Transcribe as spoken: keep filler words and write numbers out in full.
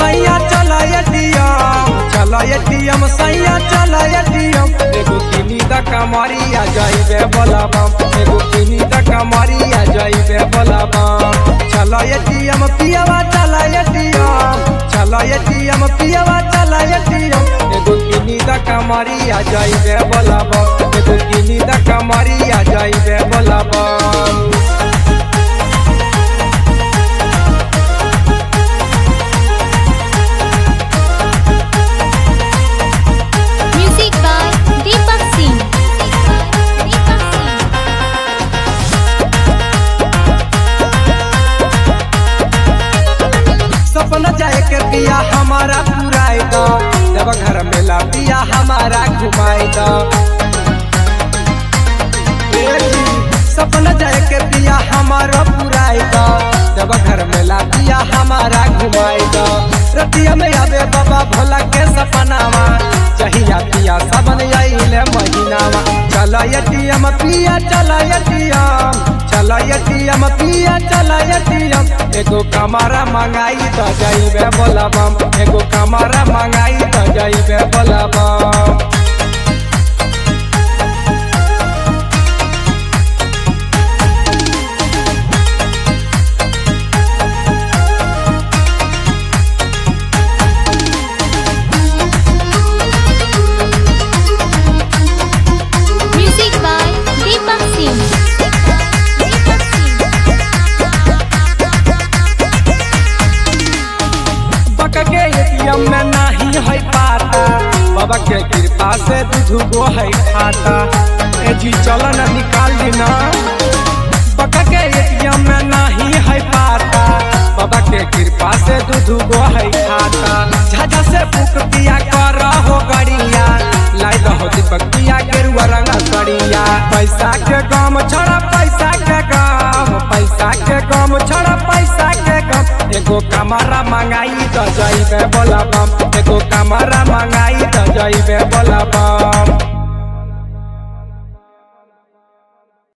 सैया चला एटीएम, चला एटीएम सैया चला एटीएम। एगो किनी द कमरिया जाइबे बोलाबम, एगो किनी द कमरिया जाइबे बोलाबम। चला एटीएम पियावा चला एटीएम, चला एटीएम पियावा चला एटीएम। एगो किनी द कमरिया जाइबे बोलाबम, एगो किनी द कमरिया जाइबे बोलाबम। Music by Deepak Singh. सपना जाए के पिया हमारा पुराई दो, जब घर मेला पिया हमारा घुमाई दो। सपना जाए के पिया हमारा पुराई दो, जब घर मेला पिया हमारा घुमाई दो। रतिया में आवे बाबा भोला के सपनावा, जहिया पिया सबन आइले महीनावा। चला एटीएम पिया चला एटीएम, चला एटीएम पिया चला एटीएम। एगो कमरा मंगाई तो जाइबे बोलाबम, एगो कमरा मंगाई तो जाइबे बोलाबम। Music by Deepak Singh. बका के एटीएम में नहीं है पाता, बाबा के कृपा से दूध गो है खाता। ए जी चलो ना निकाल देना। बका के एटीएम में नहीं है पाता, बाबा के कृपा से दूध गो है खाता। झाझा से बुक पिया कर हो गड़िया, लाई दो दीपक पिया गेरुआ रंग सड़िया। पैसा के गम छोड़ा पैसा के गम, पैसा के गम छोड़ा पैसा के गम। एगो कमरा मंगाई तो जाइबे बोलाबम, एगो कमरा मंगाई तो जाइबे बोलाबम।